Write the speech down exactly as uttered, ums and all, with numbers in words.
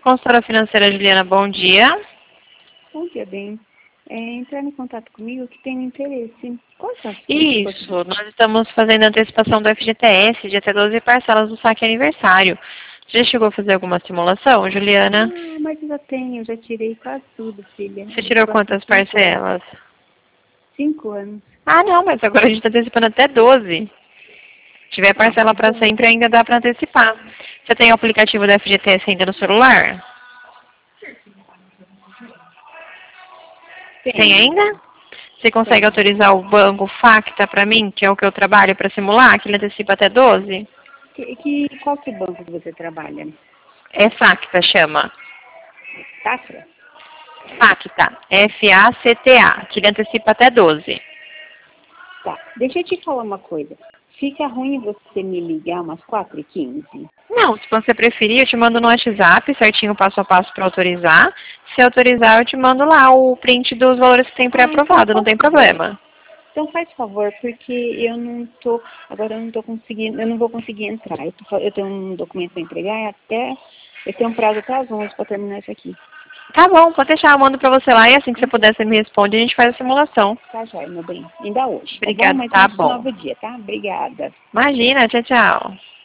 Consultora financeira Juliana, bom dia. Bom dia, bem. É, entrar em contato comigo que tem interesse. Qual é a Isso, nós estamos fazendo a antecipação do F G T S de até doze parcelas do saque aniversário. Você já chegou a fazer alguma simulação, Juliana? Ah, mas eu já tenho, já tirei quase tudo, filha. Você tirou quantas parcelas? Cinco anos. Ah, não, mas agora a gente está antecipando até doze. Se tiver parcela para sempre, ainda dá para antecipar. Você tem o aplicativo do F G T S ainda no celular? Tem, Tem ainda? Você consegue autorizar o banco Facta para mim, que é o que eu trabalho para simular, que ele antecipa até doze? Que, que, qual que é o banco que você trabalha? É Facta, chama. Safra? Facta, F A C T A, que ele antecipa até doze. Tá, deixa eu te falar uma coisa. Fica ruim você me ligar umas quatro e quinze? Não, se você preferir, eu te mando no WhatsApp, certinho, passo a passo para autorizar. Se autorizar, eu te mando lá o print dos valores que tem pré-aprovado, não tem problema. Então faz favor, porque eu não tô, agora eu não tô conseguindo, eu não vou conseguir entrar. Eu, tô, eu tenho um documento para entregar e até, eu tenho um prazo até às onze para terminar isso aqui. Tá bom, pode deixar, eu mando pra você lá e assim que você puder, você me responde e a gente faz a simulação. Tá, joia, meu bem. Ainda hoje. Obrigada, tá bom? Mas tá antes do bom. novo dia, tá? Obrigada. Imagina, tchau, tchau.